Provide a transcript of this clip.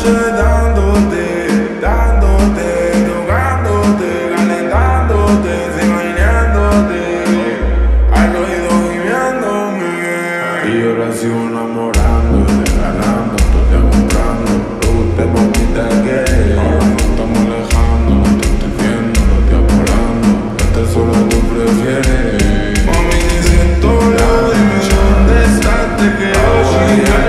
noche dándote, tocándote, calentándote, imaginándote, al oído gimiéndome. Y ahora sigo enamorando, regalando, te comprando, te mamita que ahora no estamos alejando, no te estoy viendo, no estoy apurando, este solo tú prefieres. Mami, ni siento la dime dónde estás, te quiero.